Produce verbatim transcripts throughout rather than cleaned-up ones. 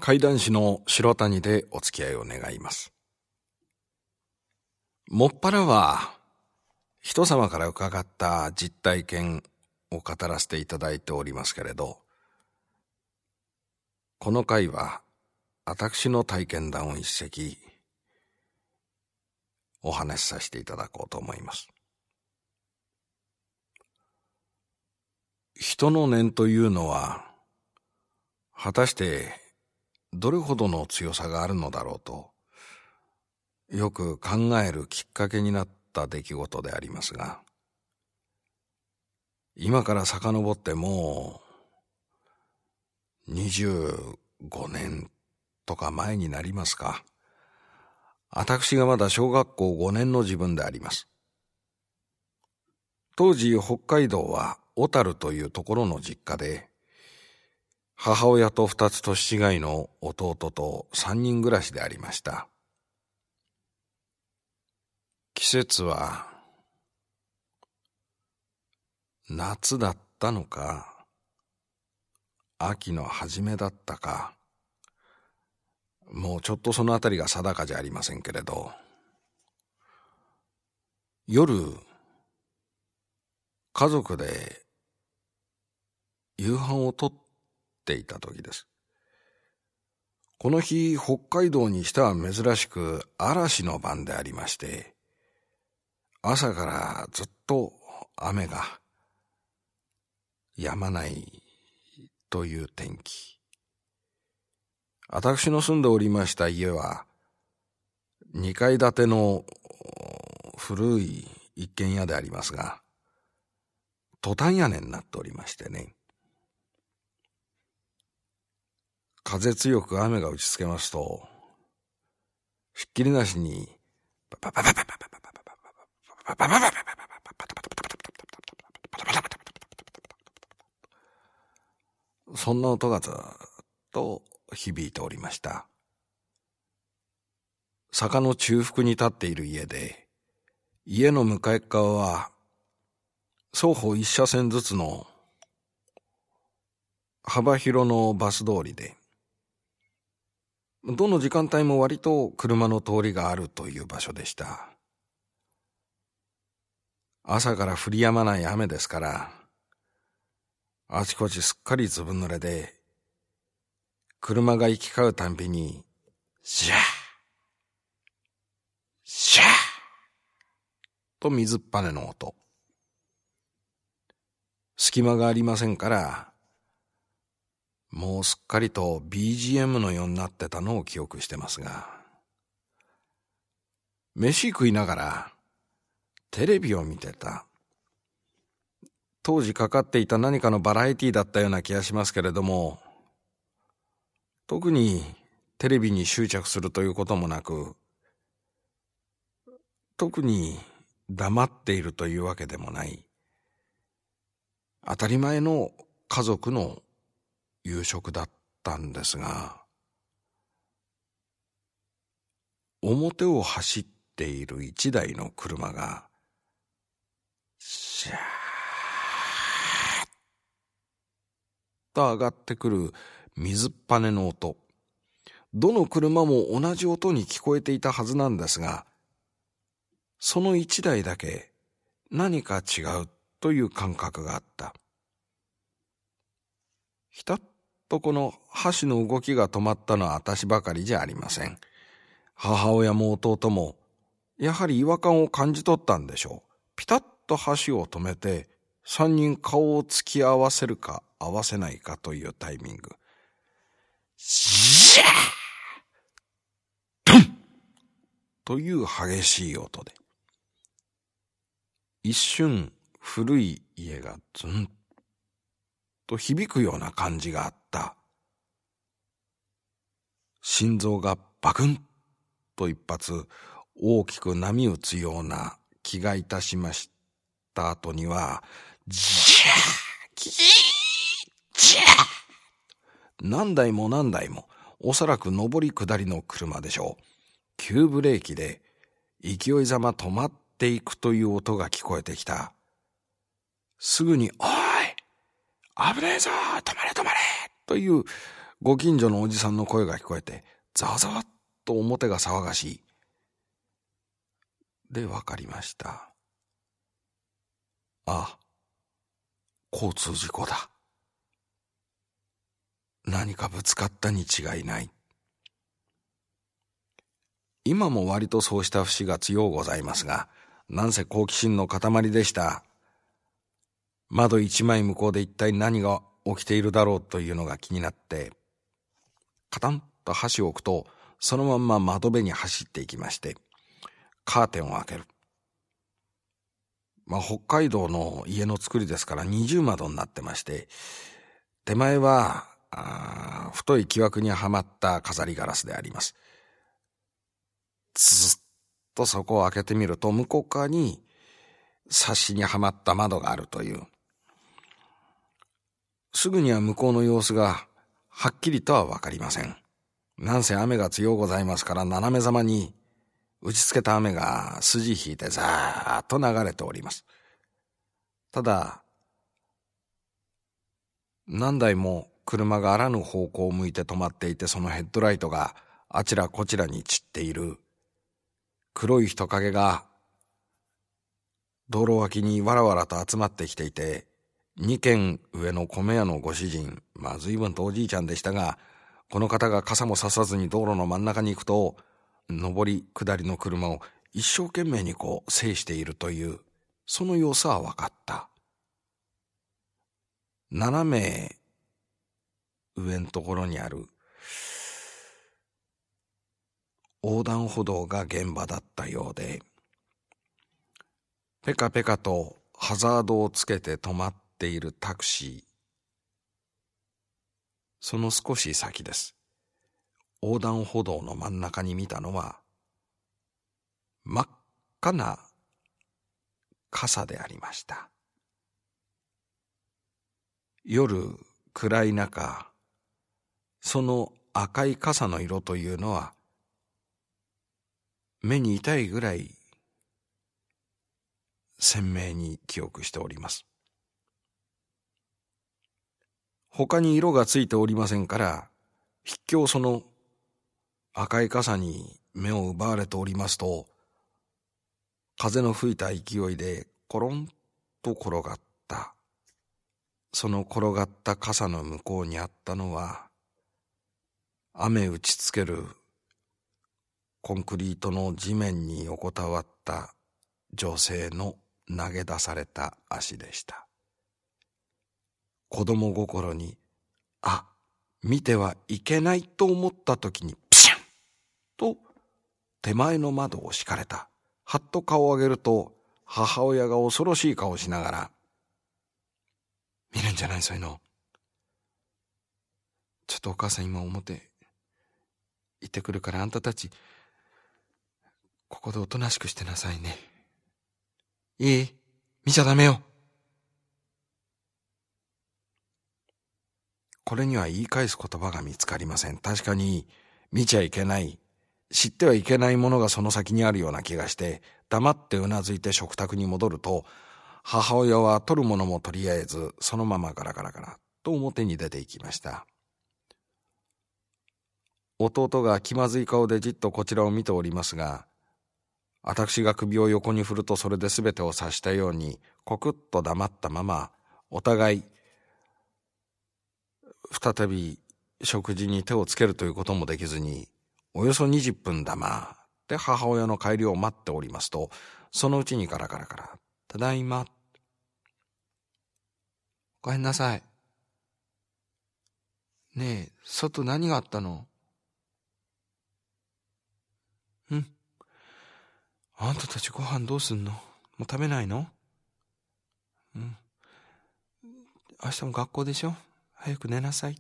怪談師の白谷でお付き合いを願います。もっぱらは人様から伺った実体験を語らせていただいておりますけれど、この回は私の体験談を一席お話しさせていただこうと思います。人の念というのは果たしてどれほどの強さがあるのだろうとよく考えるきっかけになった出来事でありますが、今から遡ってもうにじゅうごねんとか前になりますか。私がまだ小学校ごねんの自分であります。当時北海道は小樽というところの実家で、母親と二つ年違いの弟と三人暮らしでありました。季節は夏だったのか秋の初めだったか、もうちょっとそのあたりが定かじゃありませんけれど、夜家族で夕飯をとっていた時です。この日北海道にしては珍しく嵐の晩でありまして、朝からずっと雨が止まないという天気。私の住んでおりました家はにかい建ての古い一軒家でありますが、トタン屋根になっておりましてね、風強く雨が打ちつけますと、ひっきりなしにパパパパパパパパパパパパパパパパパそんな音がずっと響いておりました。坂の中腹に立っている家で、家の向かい側は双方一車線ずつの幅広のバス通りで、どの時間帯も割と車の通りがあるという場所でした。朝から降り止まない雨ですから、あちこちすっかりずぶ濡れで、車が行き交うたんびに、シャーシャーと水っぱねの音。隙間がありませんから、もうすっかりと ビージーエム のようになってたのを記憶してますが、飯食いながらテレビを見てた。当時かかっていた何かのバラエティだったような気がしますけれども、特にテレビに執着するということもなく、特に黙っているというわけでもない、当たり前の家族の夕食だったんですが、表を走っている一台の車がシャーッと上がってくる水っぱねの音。どの車も同じ音に聞こえていたはずなんですが、その一台だけ何か違うという感覚があった。ひたっとこの箸の動きが止まったのは私ばかりじゃありません。母親も弟もやはり違和感を感じ取ったんでしょう。ピタッと箸を止めて三人顔を突き合わせるか合わせないかというタイミング。シャードンという激しい音で、一瞬古い家がズンと響くような感じがあった。心臓がバクンと一発大きく波打つような気がいたしました後には、ジャーキージャー何台も何台も、おそらく上り下りの車でしょう。急ブレーキで勢いざま止まっていくという音が聞こえてきた。すぐに、おい危ねえぞ止まれ止まれというご近所のおじさんの声が聞こえて、ざわざわっと表が騒がしい。で、わかりました。ああ、交通事故だ。何かぶつかったに違いない。今も割とそうした節が強うございますが、なんせ好奇心の塊でした。窓一枚向こうで一体何が起きているだろうというのが気になって、カタンと箸を置くと、そのまんま窓辺に走っていきまして、カーテンを開ける。まあ、北海道の家の作りですから二重窓になってまして、手前はあ太い木枠にはまった飾りガラスであります。ずっとそこを開けてみると、向こう側にサッシにはまった窓があるという。すぐには向こうの様子がはっきりとはわかりません。なんせ雨が強うございますから、斜めざまに打ちつけた雨が筋引いてザーッと流れております。ただ、何台も車があらぬ方向を向いて止まっていて、そのヘッドライトがあちらこちらに散っている。黒い人影が道路脇にわらわらと集まってきていて、二軒上の米屋のご主人、まあ随分とおじいちゃんでしたが、この方が傘もささずに道路の真ん中に行くと、上り下りの車を一生懸命にこう制しているという、その様子は分かった。斜め上のところにある横断歩道が現場だったようで、ペカペカとハザードをつけて止まっているタクシー、その少し先です。横断歩道の真ん中に見たのは真っ赤な傘でありました。夜暗い中、その赤い傘の色というのは目に痛いぐらい鮮明に記憶しております。他に色がついておりませんから、筆境その赤い傘に目を奪われておりますと、風の吹いた勢いでコロンと転がった。その転がった傘の向こうにあったのは、雨打ちつけるコンクリートの地面に横たわった女性の投げ出された足でした。子供心に、あ、見てはいけないと思った時にピシャンと手前の窓を敷かれた。はっと顔を上げると、母親が恐ろしい顔をしながら、見るんじゃないそういうの。ちょっとお母さん今表行ってくるから、あんたたちここでおとなしくしてなさいね。いい？見ちゃダメよ。これには言い返す言葉が見つかりません。確かに見ちゃいけない、知ってはいけないものがその先にあるような気がして、黙ってうなずいて食卓に戻ると、母親は取るものもとりあえずそのままガラガラガラと表に出て行きました。弟が気まずい顔でじっとこちらを見ておりますが、私が首を横に振るとそれで全てを察したようにコクッと黙ったまま、お互い再び食事に手をつけるということもできずに、およそにじゅっぷん黙って母親の帰りを待っておりますと、そのうちにガラガラガラ、ただいま。ごめんなさい。ねえ、外何があったの？うん。あんたたちご飯どうすんの？もう食べないの？うん。明日も学校でしょ？早く寝なさい。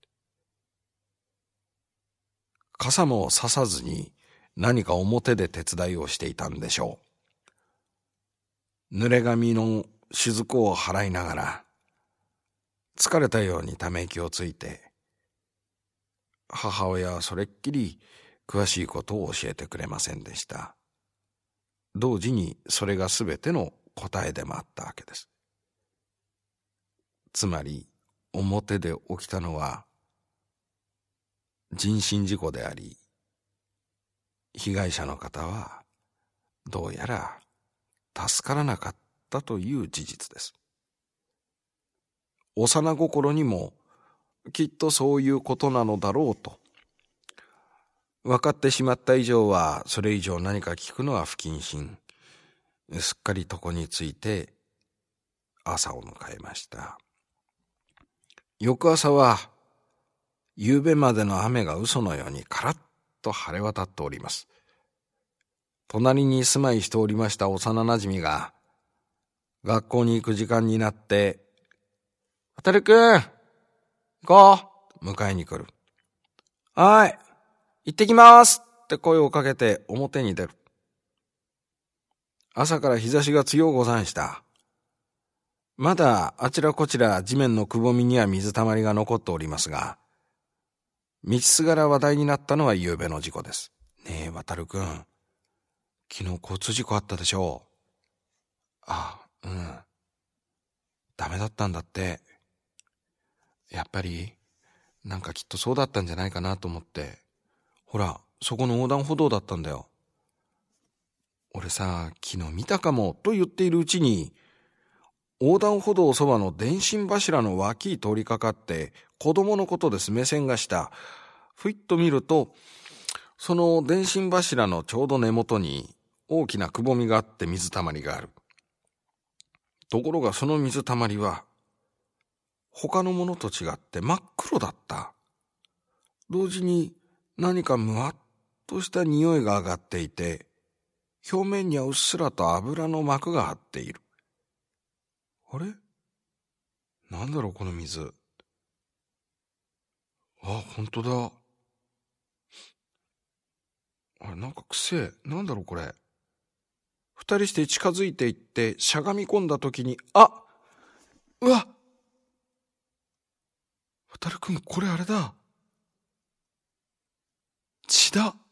傘もささずに何か表で手伝いをしていたんでしょう。濡れ髪の雫を払いながら、疲れたようにため息をついて、母親はそれっきり詳しいことを教えてくれませんでした。同時にそれがすべての答えでもあったわけです。つまり表で起きたのは人身事故であり、被害者の方はどうやら助からなかったという事実です。幼心にもきっとそういうことなのだろうと分かってしまった以上は、それ以上何か聞くのは不謹慎。すっかり床について朝を迎えました。翌朝は夕べまでの雨が嘘のようにカラッと晴れ渡っております。隣に住まいしておりました幼なじみが学校に行く時間になって、渡るくん、行こう、迎えに来る。はい、行ってきますって声をかけて表に出る。朝から日差しが強うござんした。まだあちらこちら地面のくぼみには水たまりが残っておりますが、道すがら話題になったのは夕べの事故です。ねえ、渡るくん、昨日交通事故あったでしょう。あ、うん。ダメだったんだって。やっぱり、なんかきっとそうだったんじゃないかなと思って。ほら、そこの横断歩道だったんだよ。俺さ、昨日見たかもと言っているうちに、横断歩道そばの電信柱の脇通りかかって、子供のことです、目線がした。ふいっと見ると、その電信柱のちょうど根元に大きなくぼみがあって水たまりがある。ところがその水たまりは他のものと違って真っ黒だった。同時に何かむわっとした匂いが上がっていて、表面にはうっすらと油の膜が張っている。あれ？なんだろうこの水。あ、ほんとだ。あれ、なんかくせえ。なんだろうこれ。二人して近づいていってしゃがみ込んだ時に、あ、うわ、渡るくん、これあれだ。血だ。